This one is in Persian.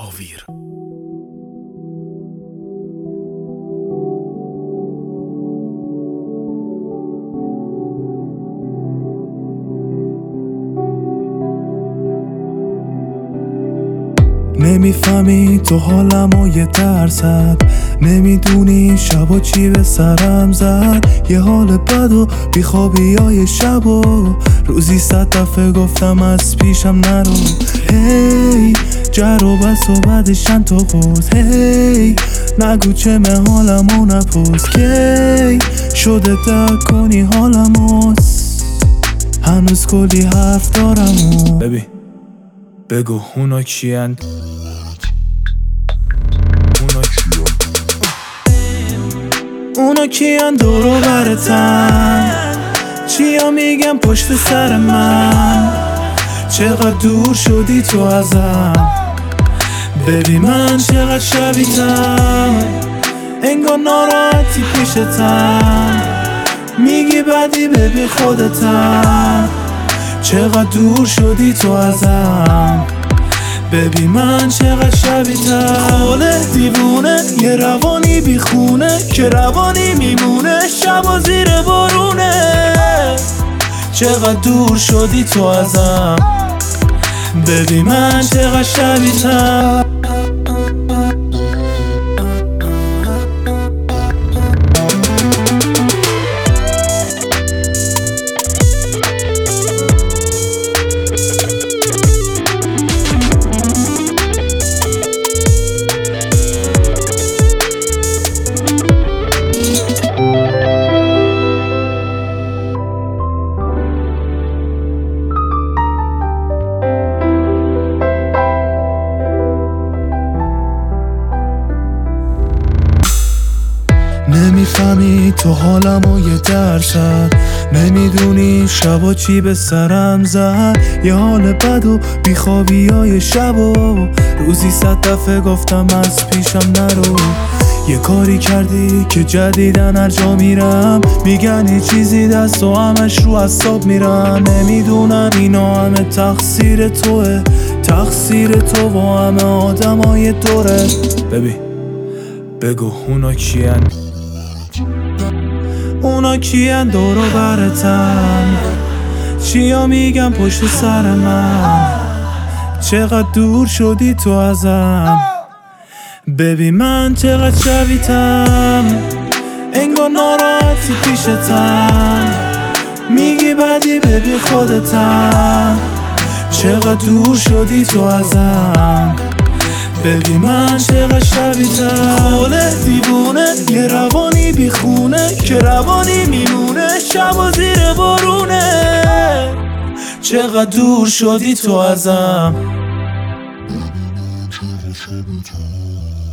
آویر. نمیفهمی تو حالمو یه درصد، نمیدونی شبا چی به سرم زد. یه حال بد و بیخوابی های شب و روزی 100 دفعه گفتم از پیشم نرو. هی جر و بس و بعدش چند تا قوز. هی نگو چه من حالمو نپوز. کی شده درک کنی حالمو، هنوز کلی حرف دارم و ببین بگو اونا کیند؟ اونا کیان دور و برتن؟ چیا میگم پشت سر من؟ چقدر دور شدی تو ازم؟ ببین من چقدر شبیتم، انگار ناراحتی پیشتم. میگی بدی ببین خودتم، چقدر دور شدی تو ازم. ببین من چقدر شبیتم. خاله دیوونه یه روانی بیخونه که روانی میمونه شبا زیر بارونه. چقدر دور شدی تو ازم. ببین من چقدر شبیتم. نمیفهمی تو حالمو یه درصد، نمیدونی شبا چی به سرم زد. یه حال بد و بیخوابی های شب و روزی 100 دفعه گفتم از پیشم نرو. یه کاری کردی که جدیدن هر جا میرم میگن یه چیزی دست و همش رو اعصاب میرن. نمیدونن اینا همه تقصیر توه، تقصیر تو و همه آدمای دوره. ببین بگو اونا کیان؟ اونا کیان دور و برتن؟ چیا میگم پشت سر من؟ چقدر دور شدی تو ازم. ببین من چقدر شبیتم، انگار ناراحتی پیشتم. میگی بدی ببین خودتم، چقدر دور شدی تو ازم. ببین من چقدر شبیتم. خاله دیوونه یه روانی بیخونه که روانی میمونه شبا زیر بارونه. چقدر دور شدی تو ازم.